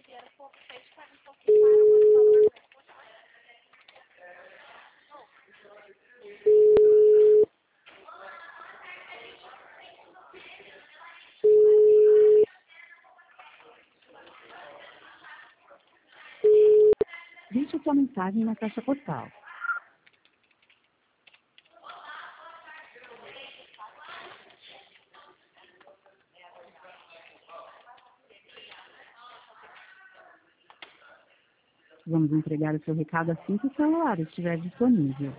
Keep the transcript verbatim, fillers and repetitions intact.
Deixe sua mensagem na caixa postal. Vamos entregar o seu recado assim que o celular estiver disponível.